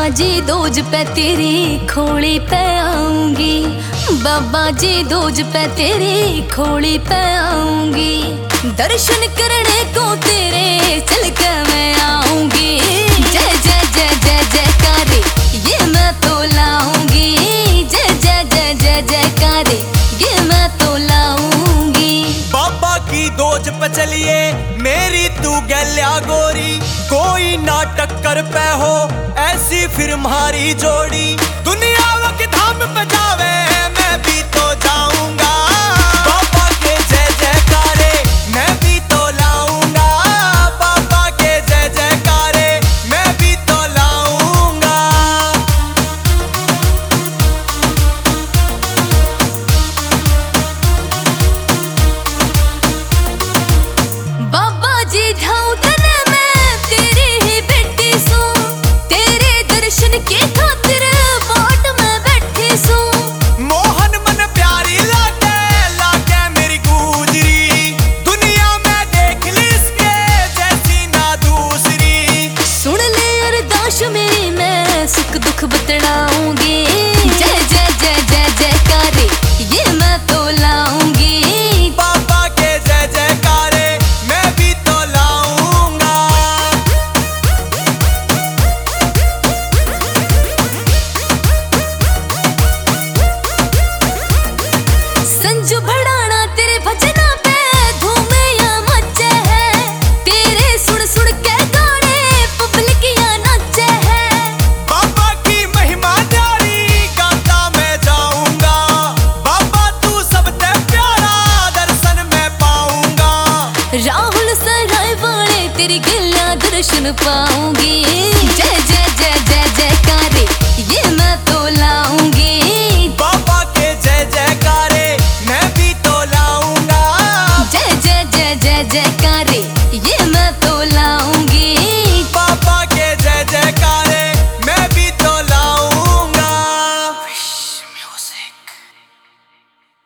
जी those पे तेरी खोली पे आऊंगी, बाबा जी दोज पे तेरी खोली पे आऊंगी। दर्शन करने को तेरे चल के मैं आऊंगी। जय जय जय जय जयकारे ये मैं तो लाऊंगी। जय जय जय जय जयकारे ये मैं तो लाऊंगी। बाबा की दोज पे चलिए मेरी तू गैल्या गोरी, कोई ना टक्कर पे हो ऐसी फिर हमारी जोड़ी। दुनिया वक्त धाम पे जावे मैं भी तो जाऊंगा, बाबा के जय जयकारे मैं भी तो लाऊंगा। बाबा के जय जयकारे मैं भी तो लाऊंगा। बाबा जी ढाऊ तने मैं तेरी ही बेटी सू, तेरे दर्शन के खातिर बाट में बैठी सू। मोहन मन प्यारी लागे लागे मेरी गुजरी, दुनिया में देख ली इसके जैसी ना दूसरी। सुन ले अरदास मेरी मैं सुख दुख बतलाऊंगी। जय जय जय जय जयकारे ये मैं तो लाऊंगी। बाबा के जय जयकारे मैं भी तो लाऊंगा। संजू भड़ाना तेरे भजना पे धूम या मचे है, तेरे सुन सुन के गाने पब्लिक या नाचे है। बाबा की महिमा न्यारी गाता मैं जाऊंगा, बाबा तू सबसे प्यारा दर्शन मैं पाऊंगा। राहुल सराय वाले तेरी गिल्ला दर्शन पाऊंगी। जय जय जय जय जय